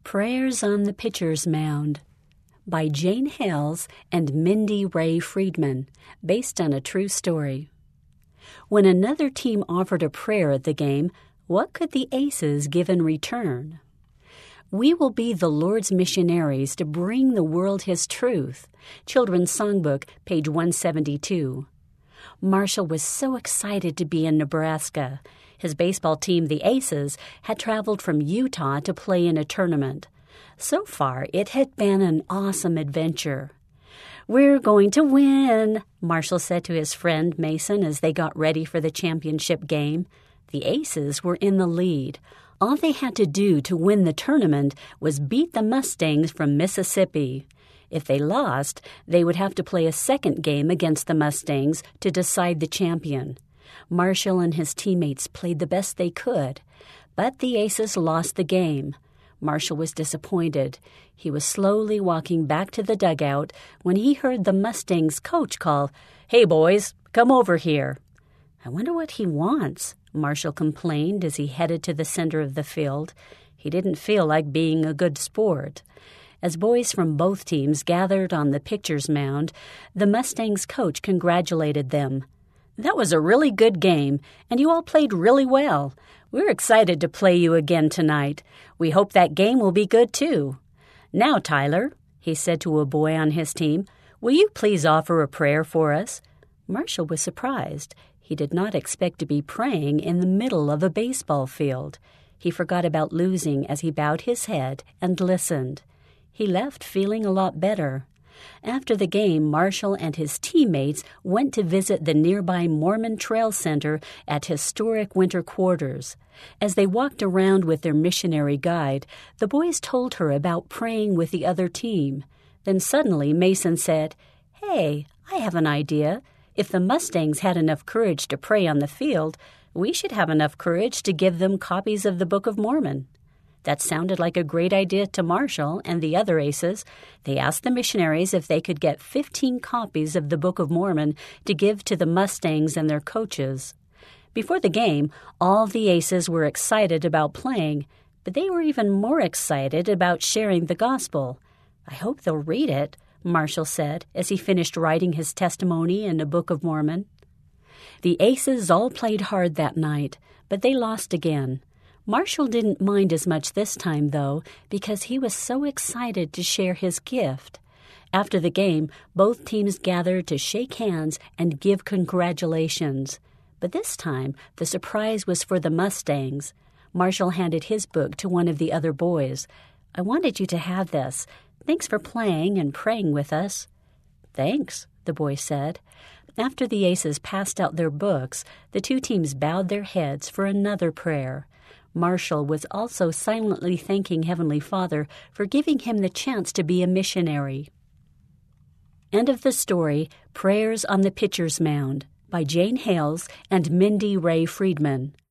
Prayers on the Pitcher's Mound by Jane Hales and Mindy Ray Friedman, based on a true story. When another team offered a prayer at the game, what could the Aces give in return? We will be the Lord's missionaries to bring the world His truth. Children's Songbook, page 172. Marshall was so excited to be in Nebraska. His baseball team, the Aces, had traveled from Utah to play in a tournament. So far, it had been an awesome adventure. "We're going to win," Marshall said to his friend Mason as they got ready for the championship game. The Aces were in the lead. All they had to do to win the tournament was beat the Mustangs from Mississippi. If they lost, they would have to play a second game against the Mustangs to decide the champion. Marshall and his teammates played the best they could, but the Aces lost the game. Marshall was disappointed. He was slowly walking back to the dugout when he heard the Mustangs' coach call, "Hey, boys, come over here." "I wonder what he wants," Marshall complained as he headed to the center of the field. He didn't feel like being a good sport. As boys from both teams gathered on the pitcher's mound, the Mustangs' coach congratulated them. "That was a really good game, and you all played really well. We're excited to play you again tonight. We hope that game will be good, too. Now, Tyler," he said to a boy on his team, "will you please offer a prayer for us?" Marshall was surprised. He did not expect to be praying in the middle of a baseball field. He forgot about losing as he bowed his head and listened. He left feeling a lot better. After the game, Marshall and his teammates went to visit the nearby Mormon Trail Center at historic winter quarters. As they walked around with their missionary guide, the boys told her about praying with the other team. Then suddenly Mason said, "Hey, I have an idea. If the Mustangs had enough courage to pray on the field, we should have enough courage to give them copies of the Book of Mormon." That sounded like a great idea to Marshall and the other Aces. They asked the missionaries if they could get 15 copies of the Book of Mormon to give to the Mustangs and their coaches. Before the game, all the Aces were excited about playing, but they were even more excited about sharing the gospel. "I hope they'll read it," Marshall said as he finished writing his testimony in the Book of Mormon. The Aces all played hard that night, but they lost again. Marshall didn't mind as much this time, though, because he was so excited to share his gift. After the game, both teams gathered to shake hands and give congratulations. But this time, the surprise was for the Mustangs. Marshall handed his book to one of the other boys. "I wanted you to have this. Thanks for playing and praying with us." "Thanks," the boy said. After the Aces passed out their books, the two teams bowed their heads for another prayer. Marshall was also silently thanking Heavenly Father for giving him the chance to be a missionary. End of the story, Prayers on the Pitcher's Mound, by Jane Hales and Mindy Ray Friedman.